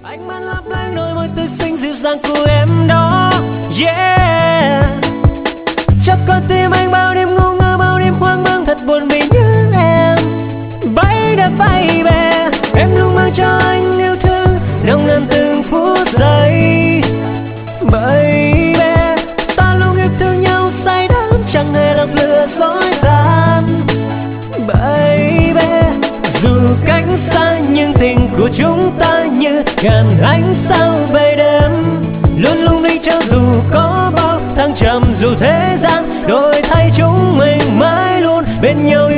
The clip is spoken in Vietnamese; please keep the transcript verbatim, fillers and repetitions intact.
Ánh mắt lấp lánh đôi môi tươi xinh dịu dàng của em đó. Yeah, chắc con tim anh bao đêm ngu ngơ, bao đêm hoang mang thật buồn vì nhớ em. Bay đã bay về, em luôn mang cho anh yêu thương nồng nàn từng phút giây. Baby, ta luôn yêu thương nhau say đắm, chẳng hề lọc lừa dối gian. Baby, dù cách xa nhưng tình của chúng ta như ngàn ánh sao về đêm, luôn lung linh cho dù có bao thăng trầm, dù thế gian đổi thay chúng mình mãi luôn bên nhau.